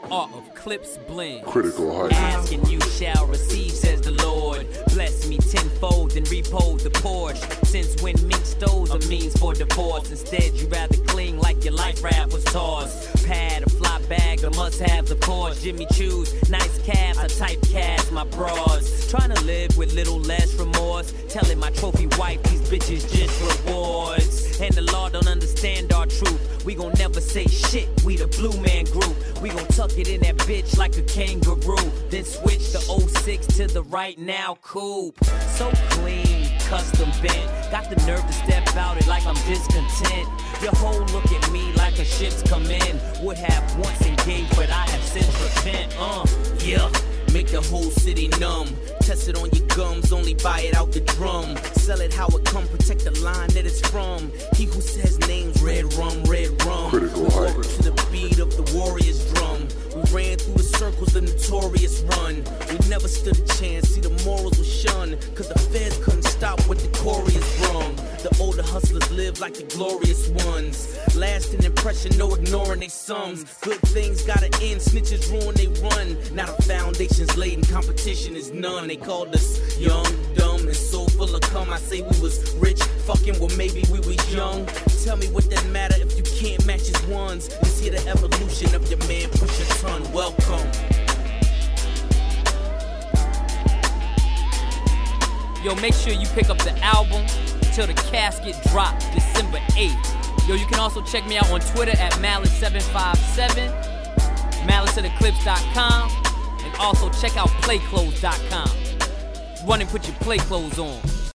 art of Clips Blend. Critical height. Ask and you shall receive, says the Lord. Bless me tenfold and repoed the Porsche. Since when mink stoves are means for divorce. Instead, you rather cling like your life raft was tossed. Pad, a fly bag, a must have the Porsche. Jimmy Choo's, nice calves, I type cast my bras. Trying to live with little less remorse. Telling my trophy wife these bitches just rewards. And the law don't understand our truth. We gon' never say shit, we the Blue Man Group. We gon' tuck it in that bitch like a kangaroo. Then switch the 06 to the right now coupe. So clean, custom bent. Got the nerve to step out it like I'm discontent. Your whole look at me like a shit's come in. Would have once engaged, but I have since repent. Yeah. Make the whole city numb. Test it on your gums, only buy it out the drum. Sell it how it come, protect the line that it's from. He who says names, red rum, red rum. Critical height. Work to the beat of the warrior's drum. We ran through the circles, the notorious run. We never stood a chance, see the morals were shunned. Cause the feds couldn't stop what the Corey's brung. The older hustlers live like the glorious ones. Lasting impression, no ignoring they sums. Good things gotta end, snitches ruin they run. Now the foundation's laid and competition is none. They called us young, dumb, and so full of cum. I say we was rich, fucking, well maybe we was young. Tell me what that matter if you can't match his ones. Let's hear the evolution of your man Push a Ton. Welcome. Yo, make sure you pick up the album till the casket drop December 8th. Yo, you can also check me out on Twitter at Malice757, MaliceToTheClips.com, and also check out PlayClothes.com. Run and put your play clothes on.